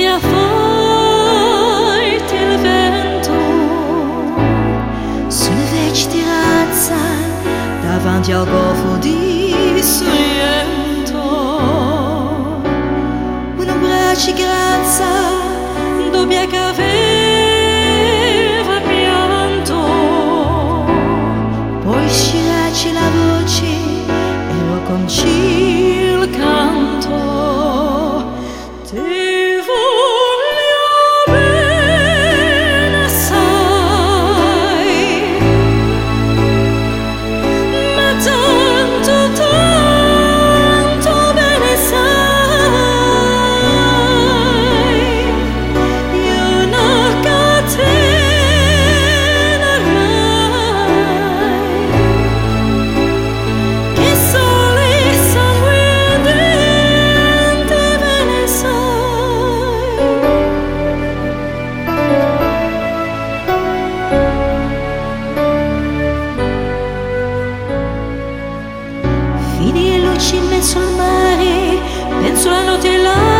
soffia forte il vento sulle vecchie terrazze davanti al golfo di Sorrento. Un abbraccio grazia doppia che aveva pianto, poi sciracci la voce e lo conci il canto. Ti voglio bene assai, ma tanto, tanto bene sai, io una catena ormai, che sole e sangue ardente bene sai. Fidi e luci in mezzo al mare, penso alla notte là